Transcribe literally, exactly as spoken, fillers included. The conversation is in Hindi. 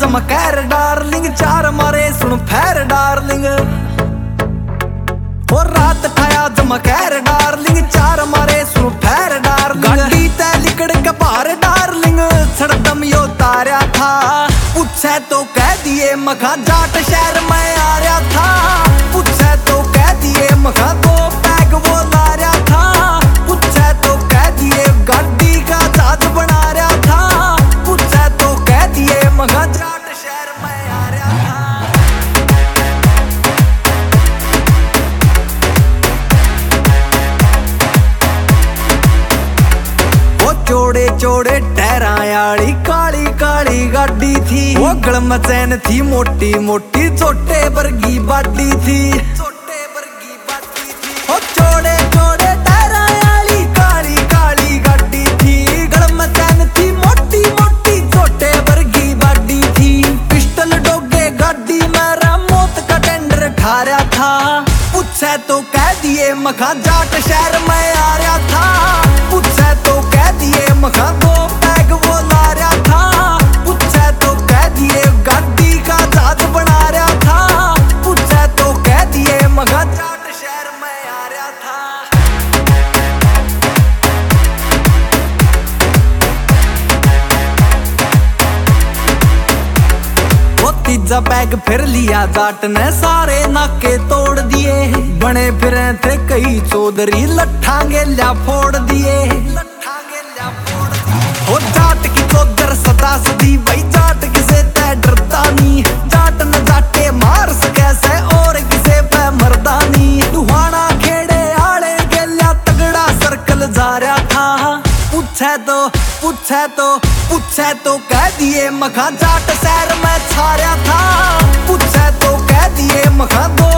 चमकैर डार्लिंग, चार मारे सुन फैर डार्लिंग। और रात ठाया चमकैर डार्लिंग, चार मारे सुन फैर डार्लिंग। गाड़ी तै लिकड़ के बाहर डार्लिंग, सड़दम यो तारा था। पूछे तो कह दिए मखा जाट शहर में आ रहा था। पूछे तो कह दिए मखा दो पैग वो ला रहा था। पूछे तो कह दिए गाड़ी का जहाज बना रहा था। पूछे तो कह दिए मखा जाट शहर में आ रहा था। वो चौड़े चौड़े टहरा आली काली काली गाड़ी थी। वो गलमचैन थी मोटी मोटी, छोटे वर्गी बाडी थी। छोटे वर्गी बाडी थी। वो चौड़े चौड़े टहरा आली काली काली गाड़ी थी। गलमचैन थी मोटी मोटी, छोटे वर्गी बाडी थी। पिस्टल डोगे गाड़ी मेरा मौत का टेंडर ठारा था। पूछे तो कह दिए मखा जाट शहर में आ रहा था। पूछे तो कह दिए मखा दो पैग वो ला रहा था। पूछे तो कह दिए गाड़ी का जहाज बना रहा था। पूछे तो कह दिए मखा जाट शहर में आ रहा था। वो तीजा बैग फिर लिया जाट ने, सारे नाके तोड़ दिए। बने फिरे थे कई चौधरी, लट्ठा गेल्या फोड़ दिए। लट्ठा गेल्या फोड़ दिए। वो जाट की चौधर सदा सदी, वही जाट किसे तै डरता नी। जाट न जाटे मार सके से और किसे पे मर्दानी। दुहाना खेड़े आले गेल्या तगड़ा सर्कल जा रहा था। पूछे तो पूछे तो पूछे तो कह दिए मखा जाट शहर में छा रहा था। पूछे तो कह दिए मखा दो